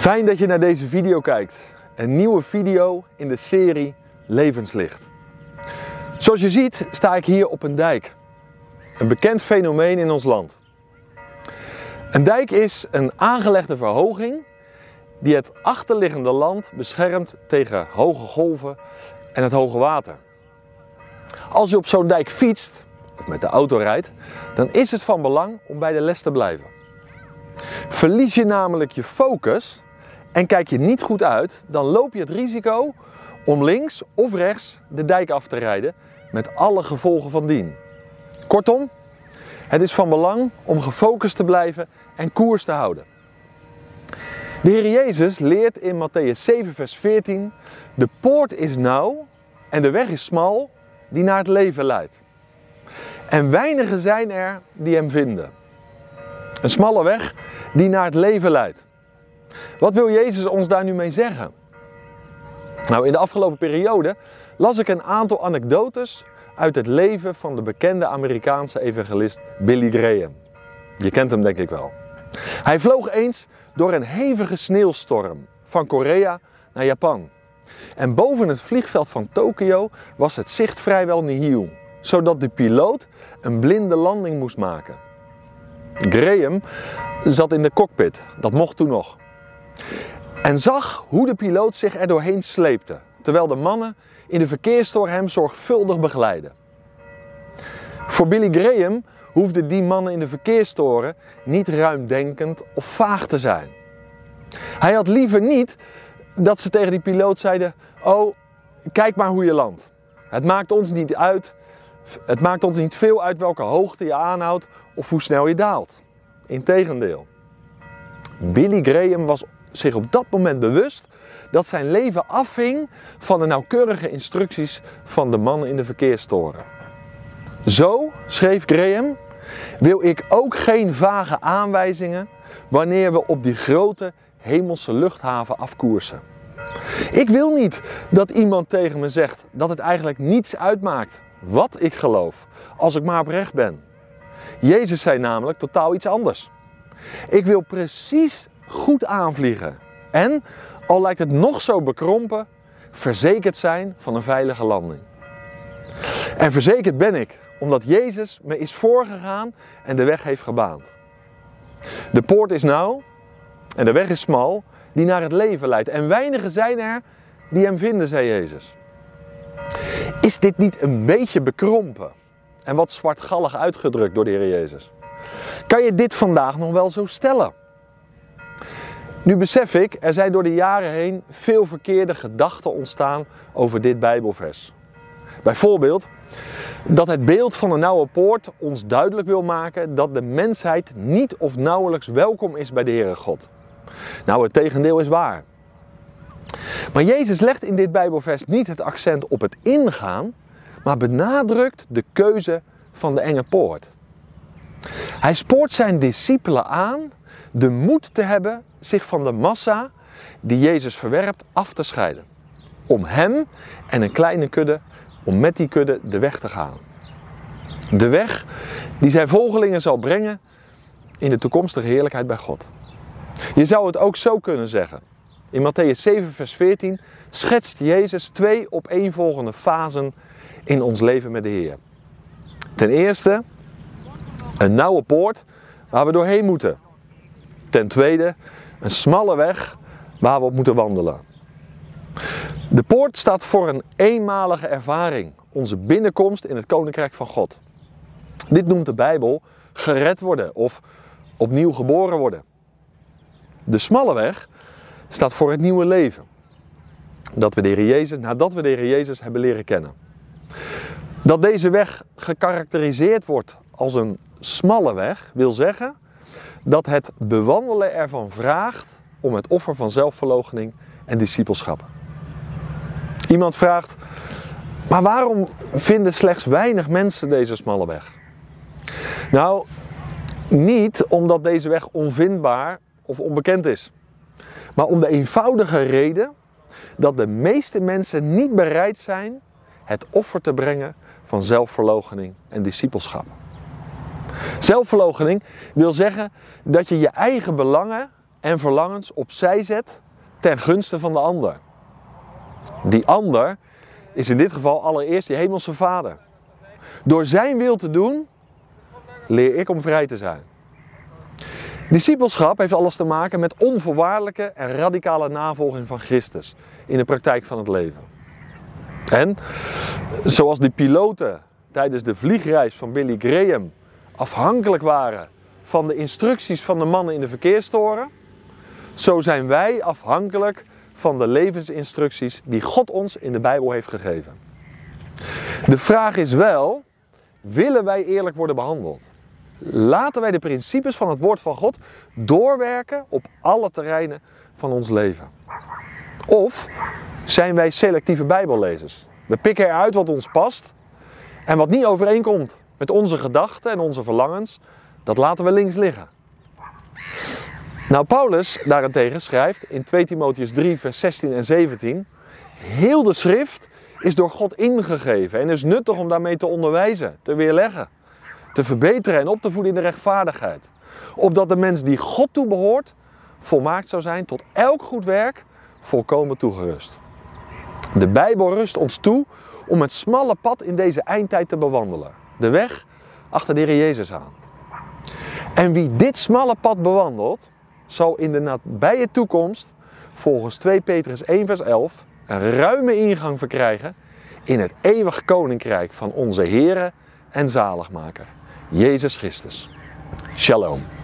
Fijn dat je naar deze video kijkt. Een nieuwe video in de serie Levenslicht. Zoals je ziet sta ik hier op een dijk. Een bekend fenomeen in ons land. Een dijk is een aangelegde verhoging die het achterliggende land beschermt tegen hoge golven en het hoge water. Als je op zo'n dijk fietst of met de auto rijdt, dan is het van belang om bij de les te blijven. Verlies je namelijk je focus en kijk je niet goed uit, dan loop je het risico om links of rechts de dijk af te rijden met alle gevolgen van dien. Kortom, het is van belang om gefocust te blijven en koers te houden. De Heer Jezus leert in Mattheüs 7 vers 14: de poort is nauw en de weg is smal die naar het leven leidt. En weinigen zijn er die hem vinden. Een smalle weg die naar het leven leidt. Wat wil Jezus ons daar nu mee zeggen? Nou, in de afgelopen periode las ik een aantal anekdotes uit het leven van de bekende Amerikaanse evangelist Billy Graham. Je kent hem denk ik wel. Hij vloog eens door een hevige sneeuwstorm van Korea naar Japan. En boven het vliegveld van Tokio was het zicht vrijwel nihil, zodat de piloot een blinde landing moest maken. Graham zat in de cockpit, dat mocht toen nog. En zag hoe de piloot zich er doorheen sleepte, terwijl de mannen in de verkeerstoren hem zorgvuldig begeleidden. Voor Billy Graham hoefden die mannen in de verkeerstoren niet ruimdenkend of vaag te zijn. Hij had liever niet dat ze tegen die piloot zeiden: oh, kijk maar hoe je landt. Het maakt ons niet uit. Het maakt ons niet veel uit welke hoogte je aanhoudt of hoe snel je daalt. Integendeel. Billy Graham was zich op dat moment bewust dat zijn leven afhing van de nauwkeurige instructies van de mannen in de verkeerstoren. Zo, schreef Graham, wil ik ook geen vage aanwijzingen wanneer we op die grote hemelse luchthaven afkoersen. Ik wil niet dat iemand tegen me zegt dat het eigenlijk niets uitmaakt wat ik geloof, als ik maar oprecht ben. Jezus zei namelijk totaal iets anders. Ik wil precies goed aanvliegen en, al lijkt het nog zo bekrompen, verzekerd zijn van een veilige landing. En verzekerd ben ik, omdat Jezus me is voorgegaan en de weg heeft gebaand. De poort is nauw en de weg is smal die naar het leven leidt. En weinigen zijn er die hem vinden, zei Jezus. Is dit niet een beetje bekrompen en wat zwartgallig uitgedrukt door de Heer Jezus? Kan je dit vandaag nog wel zo stellen? Nu besef ik, er zijn door de jaren heen veel verkeerde gedachten ontstaan over dit Bijbelvers. Bijvoorbeeld dat het beeld van een nauwe poort ons duidelijk wil maken dat de mensheid niet of nauwelijks welkom is bij de Heere God. Nou, het tegendeel is waar. Maar Jezus legt in dit Bijbelvers niet het accent op het ingaan, maar benadrukt de keuze van de enge poort. Hij spoort zijn discipelen aan de moed te hebben zich van de massa die Jezus verwerpt af te scheiden. Om hem en een kleine kudde, om met die kudde de weg te gaan. De weg die zijn volgelingen zal brengen in de toekomstige heerlijkheid bij God. Je zou het ook zo kunnen zeggen. In Mattheüs 7 vers 14 schetst Jezus 2 opeenvolgende fasen in ons leven met de Heer. Ten eerste een nauwe poort waar we doorheen moeten. Ten tweede een smalle weg waar we op moeten wandelen. De poort staat voor een eenmalige ervaring, onze binnenkomst in het Koninkrijk van God. Dit noemt de Bijbel gered worden of opnieuw geboren worden. De smalle weg staat voor het nieuwe leven. Dat we de Heer Jezus, nadat we de Heer Jezus hebben leren kennen. Dat deze weg gekarakteriseerd wordt als een smalle weg, wil zeggen dat het bewandelen ervan vraagt om het offer van zelfverloochening en discipelschap. Iemand vraagt: maar waarom vinden slechts weinig mensen deze smalle weg? Nou, niet omdat deze weg onvindbaar of onbekend is. Maar om de eenvoudige reden dat de meeste mensen niet bereid zijn het offer te brengen van zelfverloochening en discipelschap. Zelfverloochening wil zeggen dat je je eigen belangen en verlangens opzij zet ten gunste van de ander. Die ander is in dit geval allereerst die hemelse Vader. Door zijn wil te doen, leer ik om vrij te zijn. Discipelschap heeft alles te maken met onvoorwaardelijke en radicale navolging van Christus in de praktijk van het leven. En zoals die piloten tijdens de vliegreis van Billy Graham afhankelijk waren van de instructies van de mannen in de verkeerstoren, zo zijn wij afhankelijk van de levensinstructies die God ons in de Bijbel heeft gegeven. De vraag is wel, willen wij eerlijk worden behandeld? Laten wij de principes van het woord van God doorwerken op alle terreinen van ons leven? Of zijn wij selectieve Bijbellezers? We pikken eruit wat ons past en wat niet overeenkomt met onze gedachten en onze verlangens, dat laten we links liggen. Nou, Paulus daarentegen schrijft in 2 Timotheüs 3 vers 16 en 17... Heel de schrift is door God ingegeven en is nuttig om daarmee te onderwijzen, te weerleggen, te verbeteren en op te voeden in de rechtvaardigheid. Opdat de mens die God toebehoort, volmaakt zou zijn tot elk goed werk, volkomen toegerust. De Bijbel rust ons toe om het smalle pad in deze eindtijd te bewandelen. De weg achter de Heer Jezus aan. En wie dit smalle pad bewandelt, zal in de nabije toekomst, volgens 2 Petrus 1 vers 11, een ruime ingang verkrijgen in het eeuwig koninkrijk van onze Heere en Zaligmaker, Jezus Christus. Shalom.